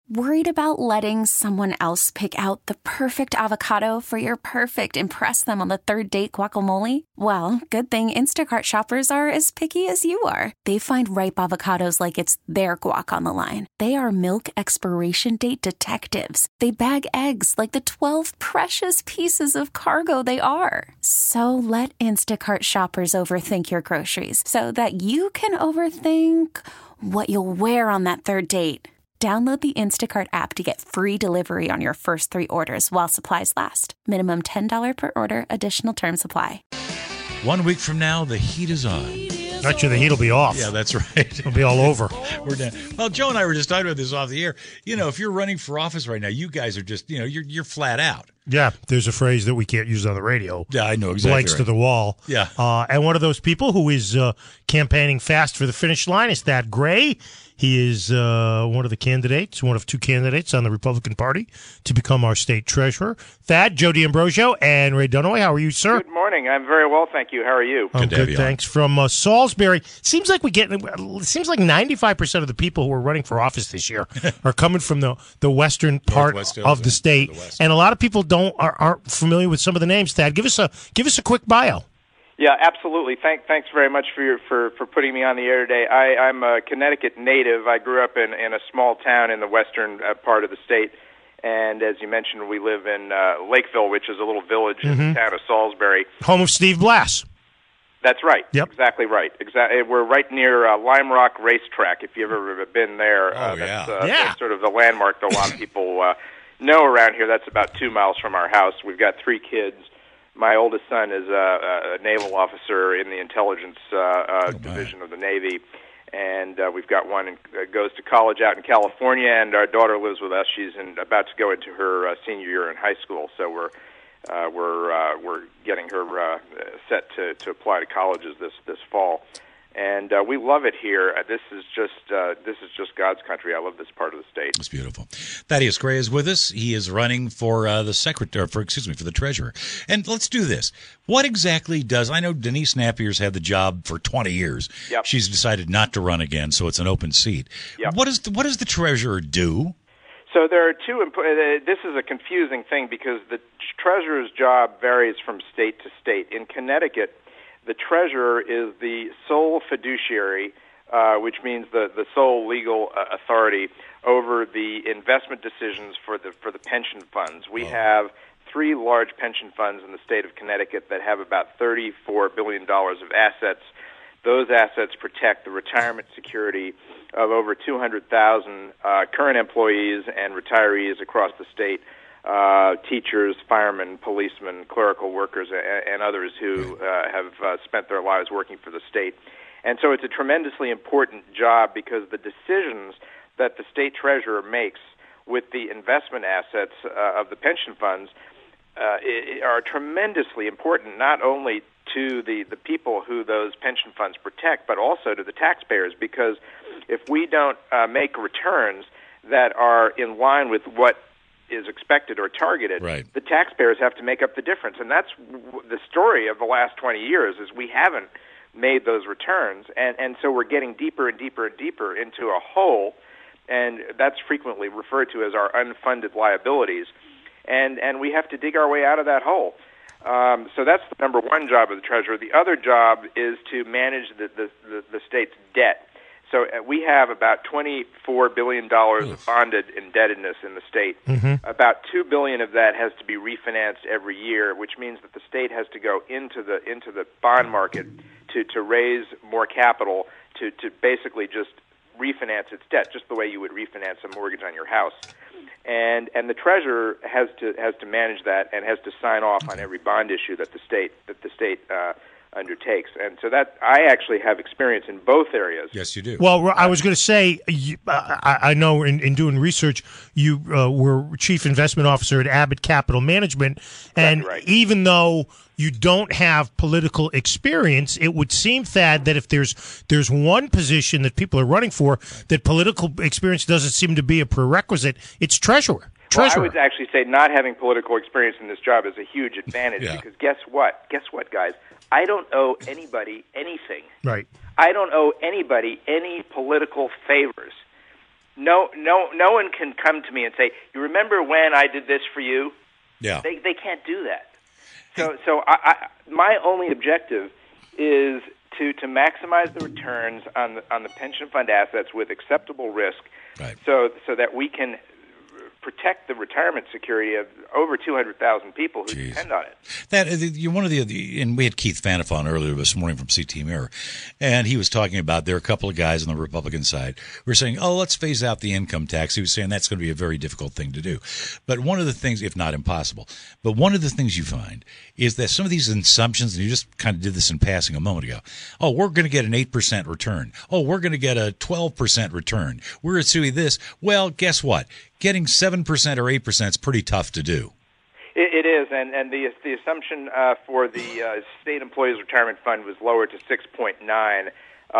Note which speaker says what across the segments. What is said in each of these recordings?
Speaker 1: Worried about letting someone else pick out the perfect avocado for your perfect impress them on the third date guacamole? Well, good thing Instacart shoppers are as picky as you are. They find ripe avocados like it's their guac on the line. They are milk expiration date detectives. They bag eggs like the 12 precious pieces of cargo they are. So let Instacart shoppers overthink your groceries so that you can overthink what you'll wear on that third date. Download the Instacart app to get free delivery on your first 3 orders while supplies last. Minimum $10 per order. Additional terms apply.
Speaker 2: 1 week from now, the heat is on.
Speaker 3: Actually, the heat will be off.
Speaker 2: Yeah, that's right.
Speaker 3: It'll be all over.
Speaker 2: We're done. Well, Joe and I were just talking about this off the air. You know, if you're running for office right now, you guys are just, you're flat out.
Speaker 3: Yeah, there's a phrase that we can't use on the radio.
Speaker 2: Yeah, I know exactly.
Speaker 3: Blanks
Speaker 2: right.
Speaker 3: to the wall.
Speaker 2: Yeah.
Speaker 3: And one of those people who is campaigning fast for the finish line is Thad Gray. He is one of 2 candidates on the Republican Party to become our state treasurer. Thad, Joe D'Ambrosio, and Ray Dunaway. How are you, sir?
Speaker 4: Good morning. I'm very well, thank you. How are you?
Speaker 3: I'm good, thanks. From Salisbury. Seems like 95% of the people who are running for office this year are coming from the western part of the state, and a lot of people aren't familiar with some of the names. Thad, give us a quick bio.
Speaker 4: Yeah, absolutely. Thanks very much for putting me on the air today. I'm a Connecticut native. I grew up in a small town in the western part of the state, and as you mentioned, we live in Lakeville, which is a little village in the town of Salisbury.
Speaker 3: Home of Steve Blass.
Speaker 4: That's right.
Speaker 3: Yep.
Speaker 4: Exactly right. We're right near Lime Rock Racetrack, if you've ever been there. That's sort of the landmark that a lot of people know around here. That's about 2 miles from our house. We've got 3 kids. My oldest son is a naval officer in the intelligence division of the Navy, and we've got one goes to college out in California, and our daughter lives with us. She's about to go into her senior year in high school, so we're getting her set to apply to colleges this fall. And we love it here. This is just God's country. I love this part of the state.
Speaker 2: It's beautiful. Thaddeus Gray is with us. He is running for the treasurer. And let's do this. What exactly I know Denise Napier's had the job for 20 years.
Speaker 4: Yep.
Speaker 2: She's decided not to run again, so it's an open seat.
Speaker 4: Yep.
Speaker 2: What does the treasurer do?
Speaker 4: So there are two. This is a confusing thing because the treasurer's job varies from state to state. In Connecticut, the treasurer is the sole fiduciary, which means the sole legal authority over the investment decisions for the pension funds. We have 3 large pension funds in the state of Connecticut that have about $34 billion of assets. Those assets protect the retirement security of over 200,000 current employees and retirees across the state. Teachers, firemen, policemen, clerical workers, and others who have spent their lives working for the state. And so it's a tremendously important job because the decisions that the state treasurer makes with the investment assets of the pension funds are tremendously important, not only to the people who those pension funds protect, but also to the taxpayers, because if we don't make returns that are in line with what is expected or targeted,
Speaker 2: right,
Speaker 4: the taxpayers have to make up the difference. And that's the story of the last 20 years is we haven't made those returns. And so we're getting deeper and deeper and deeper into a hole, and that's frequently referred to as our unfunded liabilities. And we have to dig our way out of that hole. So that's the number one job of the treasurer. The other job is to manage the state's debt. So we have about $24 billion of bonded indebtedness in the state.
Speaker 3: Mm-hmm.
Speaker 4: About $2 billion of that has to be refinanced every year, which means that the state has to go into the bond market to raise more capital to basically just refinance its debt, just the way you would refinance a mortgage on your house. And the treasurer has to manage that and has to sign off on every bond issue that the state undertakes. And so that I actually have experience in both areas.
Speaker 2: Yes, you do.
Speaker 3: Well, I was going to say, I know in doing research, you were chief investment officer at Abbott Capital Management, and
Speaker 4: right.
Speaker 3: Even though you don't have political experience, it would seem, Thad, that if there's one position that people are running for that political experience doesn't seem to be a prerequisite, it's treasurer.
Speaker 4: Well, I would actually say not having political experience in this job is a huge advantage because guess what? Guess what, guys? I don't owe anybody anything.
Speaker 3: Right.
Speaker 4: I don't owe anybody any political favors. no one can come to me and say, "You remember when I did this for you?"
Speaker 2: Yeah,
Speaker 4: they can't do that. So my only objective is to maximize the returns on the pension fund assets with acceptable risk,
Speaker 2: right.
Speaker 4: so that we can protect the retirement security of over 200,000 people who depend on it.
Speaker 2: And we had Keith Phaneuf on earlier this morning from CT Mirror, and he was talking about there are a couple of guys on the Republican side who are saying, "Oh, let's phase out the income tax." He was saying that's going to be a very difficult thing to do, but one of the things, if not impossible, but one of the things you find is that some of these assumptions, and you just kind of did this in passing a moment ago. Oh, we're going to get an 8% return. Oh, we're going to get a 12% return. We're assuming this. Well, guess what? Getting 7% or 8% is pretty tough to do.
Speaker 4: It is, and the assumption for the state employees retirement fund was lowered to 6.9,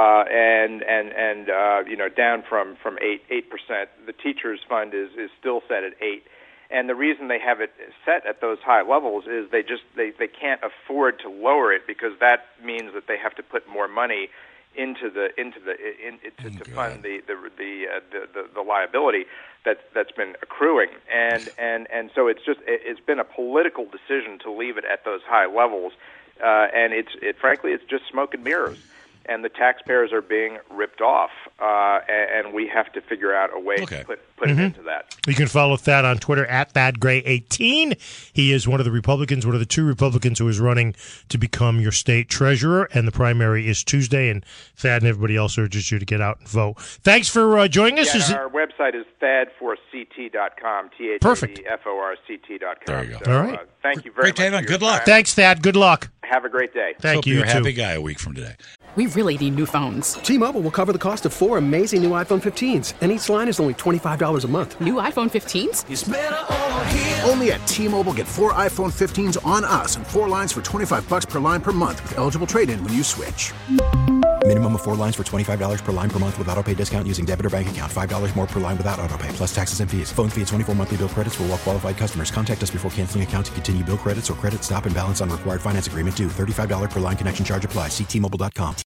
Speaker 4: and down from 8%. The teachers fund is still set at 8, and the reason they have it set at those high levels is they can't afford to lower it, because that means that they have to put more money to fund the liability that's been accruing, and so it's been a political decision to leave it at those high levels, and frankly it's just smoke and mirrors, and the taxpayers are being ripped off, and we have to figure out a way to put an end to that.
Speaker 3: You can follow Thad on Twitter at ThadGray18. He is one of the two Republicans who is running to become your state treasurer, and the primary is Tuesday, and Thad and everybody else urges you to get out and vote. Thanks for joining us.
Speaker 4: Yeah, our website is thadforct.com, THADFORCT.com.
Speaker 2: There you go.
Speaker 4: So,
Speaker 3: all right.
Speaker 4: Thank you very much.
Speaker 2: Good luck.
Speaker 3: Thanks, Thad. Good luck.
Speaker 4: Have a great day.
Speaker 3: Thank you.
Speaker 2: You're a happy guy a week from today.
Speaker 5: We really need new phones.
Speaker 6: T-Mobile will cover the cost of 4 amazing new iPhone 15s, and each line is only $25 a month.
Speaker 5: New iPhone 15s?
Speaker 7: It's better over here. Only at T-Mobile, get 4 iPhone 15s on us and 4 lines for $25 per line per month with eligible trade-in when you switch.
Speaker 8: Minimum of 4 lines for $25 per line per month with auto-pay discount using debit or bank account. $5 more per line without auto-pay, plus taxes and fees. Phone fee at 24 monthly bill credits for well-qualified customers. Contact us before canceling account to continue bill credits or credit stop and balance on required finance agreement due. $35 per line connection charge applies. See T-Mobile.com.